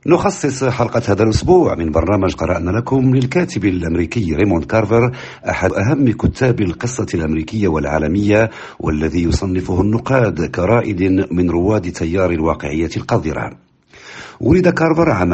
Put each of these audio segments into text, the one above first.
نخصص حلقة هذا الأسبوع من برنامج قرأنا لكم للكاتب الأمريكي ريموند كارفر، أحد أهم كتاب القصة الأمريكية والعالمية، والذي يصنفه النقاد كرائد من رواد تيار الواقعية القذرة. ولد كارفر عام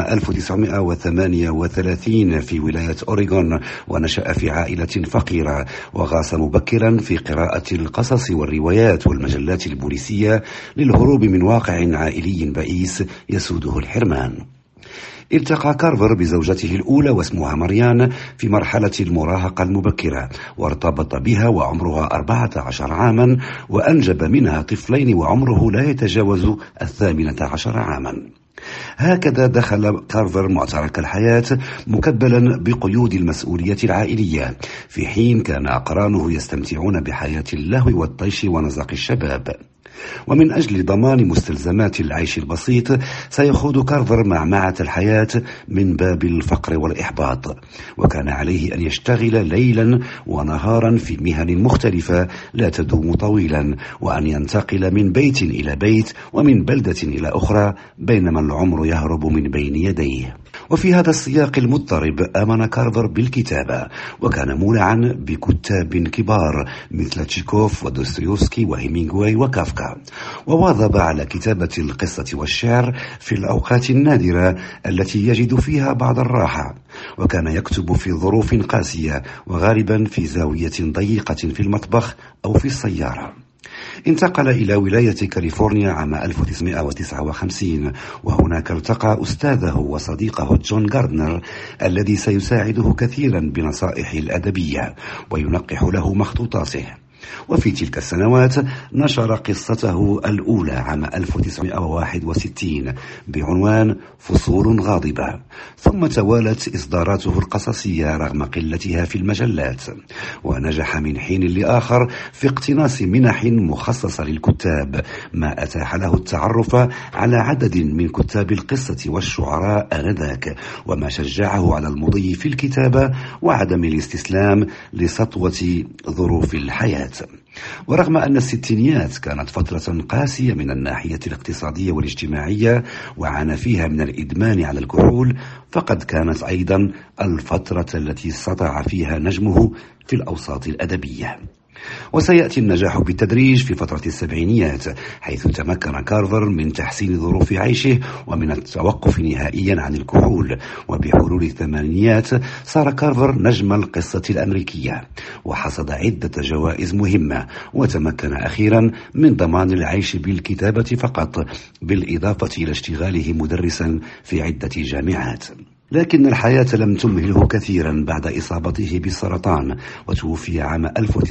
1938 في ولاية أوريغون، ونشأ في عائلة فقيرة، وغاص مبكرا في قراءة القصص والروايات والمجلات البوليسية للهروب من واقع عائلي بئيس يسوده الحرمان. التقى كارفر بزوجته الأولى واسمها مريان في مرحلة المراهقة المبكرة، وارتبط بها وعمرها 14 عاما، وأنجب منها طفلين وعمره لا يتجاوز 18 عاما. هكذا دخل كارفر معترك الحياة مكبلا بقيود المسؤولية العائلية، في حين كان أقرانه يستمتعون بحياة اللهو والطيش ونزق الشباب. ومن أجل ضمان مستلزمات العيش البسيط سيخوض كارفر معمعة الحياة من باب الفقر والإحباط، وكان عليه أن يشتغل ليلا ونهارا في مهن مختلفة لا تدوم طويلا، وأن ينتقل من بيت إلى بيت ومن بلدة إلى أخرى بينما العمر يهرب من بين يديه. وفي هذا السياق المضطرب آمن كارفر بالكتابة، وكان مولعا بكتاب كبار مثل تشيكوف ودوستويفسكي وهيمينغواي وكافكا، وواظب على كتابة القصة والشعر في الأوقات النادرة التي يجد فيها بعض الراحة، وكان يكتب في ظروف قاسية، وغالبا في زاوية ضيقة في المطبخ أو في السيارة. انتقل إلى ولاية كاليفورنيا عام 1959، وهناك التقى أستاذه وصديقه جون غاردنر الذي سيساعده كثيرا بنصائحه الأدبية وينقح له مخطوطاته. وفي تلك السنوات نشر قصته الأولى عام 1961 بعنوان فصول غاضبة، ثم توالت إصداراته القصصية رغم قلتها في المجلات، ونجح من حين لآخر في اقتناص منح مخصصة للكتاب، ما أتاح له التعرف على عدد من كتاب القصة والشعراء آنذاك، وما شجعه على المضي في الكتابة وعدم الاستسلام لسطوة ظروف الحياة. ورغم أن الستينيات كانت فترة قاسية من الناحية الاقتصادية والاجتماعية وعانى فيها من الإدمان على الكحول، فقد كانت أيضا الفترة التي سطع فيها نجمه في الأوساط الأدبية. وسيأتي النجاح بالتدريج في فترة السبعينيات، حيث تمكن كارفر من تحسين ظروف عيشه ومن التوقف نهائيا عن الكحول. وبحلول الثمانينيات صار كارفر نجم القصة الأمريكية، وحصد عدة جوائز مهمة، وتمكن أخيرا من ضمان العيش بالكتابة فقط، بالإضافة إلى اشتغاله مدرسا في عدة جامعات. لكن الحياة لم تمهله كثيرا بعد إصابته بالسرطان، وتوفي عام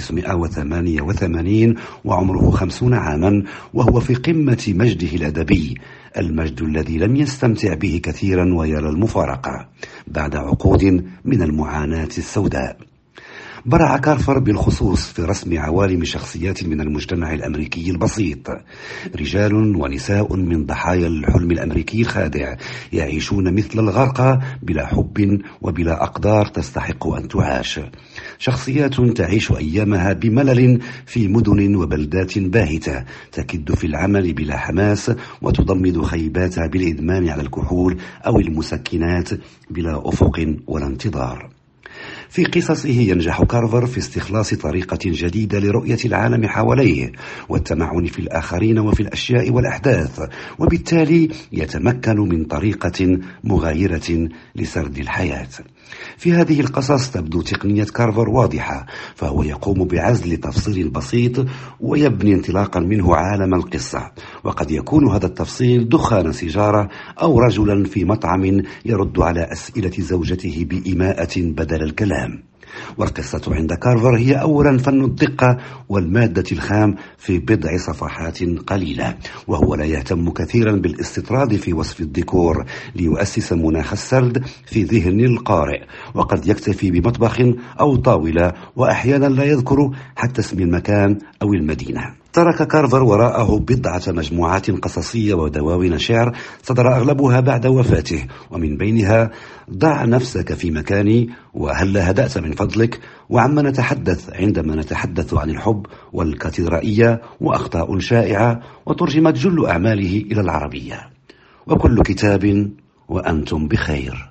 1988 وعمره 50 عاما، وهو في قمة مجده الأدبي، المجد الذي لم يستمتع به كثيرا ويا للمفارقة بعد عقود من المعاناة السوداء. برع كارفر بالخصوص في رسم عوالم شخصيات من المجتمع الأمريكي البسيط، رجال ونساء من ضحايا الحلم الأمريكي الخادع، يعيشون مثل الغرقى بلا حب وبلا أقدار تستحق أن تعاش، شخصيات تعيش أيامها بملل في مدن وبلدات باهتة، تكد في العمل بلا حماس، وتضمد خيباتها بالإدمان على الكحول أو المسكنات بلا أفق ولا انتظار. في قصصه ينجح كارفر في استخلاص طريقة جديدة لرؤية العالم حواليه والتمعن في الآخرين وفي الأشياء والأحداث، وبالتالي يتمكن من طريقة مغايرة لسرد الحياة. في هذه القصص تبدو تقنية كارفر واضحة، فهو يقوم بعزل تفصيل بسيط ويبني انطلاقا منه عالم القصة، وقد يكون هذا التفصيل دخان سيجارة أو رجلا في مطعم يرد على أسئلة زوجته بإيماءة بدل الكلام. والقصة عند كارفر هي أولا فن الدقة والمادة الخام في بضع صفحات قليلة، وهو لا يهتم كثيرا بالاستطراد في وصف الديكور ليؤسس مناخ السرد في ذهن القارئ، وقد يكتفي بمطبخ أو طاولة، وأحيانا لا يذكر حتى اسم المكان أو المدينة. ترك كارفر وراءه بضعة مجموعات قصصية ودواوين شعر صدر أغلبها بعد وفاته، ومن بينها ضع نفسك في مكاني، وهل هدأت من فضلك، وعما نتحدث عندما نتحدث عن الحب، والكاتدرائية، وأخطاء شائعة، وترجمت جل أعماله إلى العربية. وكل كتاب وأنتم بخير.